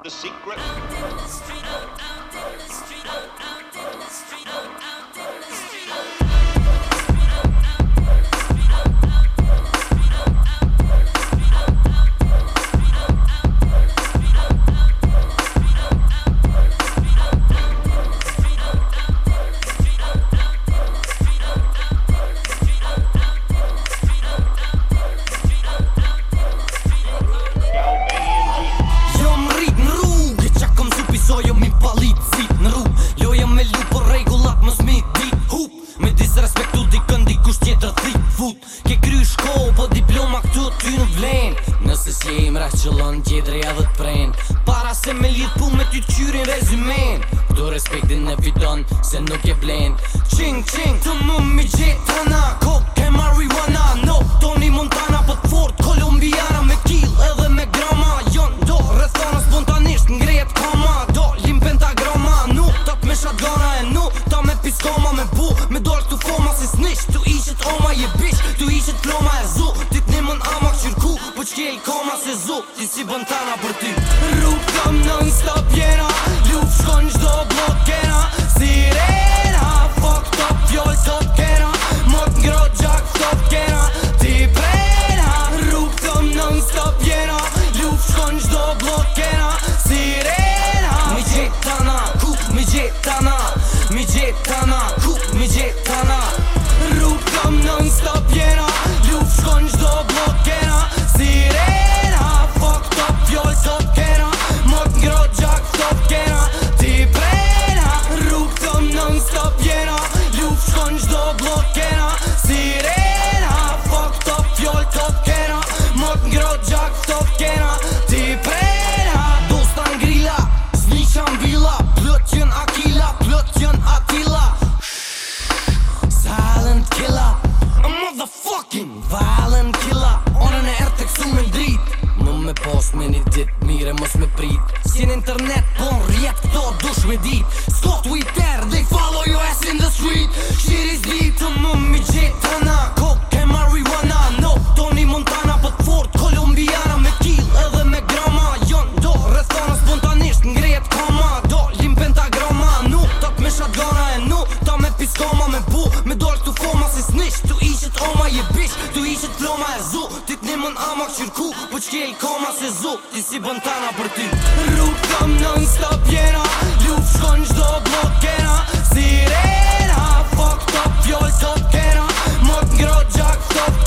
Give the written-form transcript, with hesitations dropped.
the secret? Ke kry shkoll, po diploma këtu ty në vlen. Nëse si e imra qëllon, tjetëri edhe t'pren. Para se me lidh pu me ty t'qyrin rezumen. Këtu respektin e fiton, se nuk e blen. Qing, të më mi gjetana, coke e marijuana. No, Tony Montana, po t'fort kolumbiana. Me kill edhe me grama, jon do rrethana spontanisht ngrejet kama. Do lim pentagrama, nu tat me shotgana e nu ta me piskoma. Me bu, me dol këtu foma si snitch. Tu ishit oma je bish, tu ishit floma e zu. Ti t'nimën ama qyrku, po qkel koma se zu. Ti si bën tana për ty. Rrug kam non stop jena, luft shkon qdo blok kena. Sirena, fuck top fjoll top kena. Mot ngrot gjak stop kena. Ti prena, rrug kam non stop jena, luft shkon qdo blok kena. Sirena, mi gjetana, ku mi gjetana. Mi gjetana, ku mi gjetana. Rrug kam non stop jena, luft shkon qdo blok kena. Sirena, fuck top fjoll top kena. Mot ngrot gjak stop kena. Ti prena, rrug kam non stop jena, luft shkon qdo blok kena. Sirena, fuck top fjoll top kena. Mot ngrot gjak stop kena. Ti prena, dosta ngrila, s'nishan villa. Plët jën Akila, plët jën Atila. Silent killer, a motherfucking violent killer. Onën e erë të kësu me ndrit, më me post me një dit, mire mos me prit. Si në internet, bon rjet këto dush me dit. S'ko Twitter, they follow your ass in the street. Shit is deep, të më mi gjetana. Coke e marijuana, no, Tony Montana. Po t'fort kolumbiana, me kill edhe me grama. Jon do rrethana spontanisht ngrejet kama. Do lim pentagrama, nu tat me shotgana e nu ta me piskoma. Me bu, me dol këtu foma si snitch. Tu ishit oma je bish, tu ishit floma e zu. Ti t'nimën ama qyrku, po qkel koma se zu. Ti si bën tana për ty. Rrug kam non stop jena, luft shkon qdo blok kena. Sirena, fuck top fjoll top kena. Mot ngrot gjak stop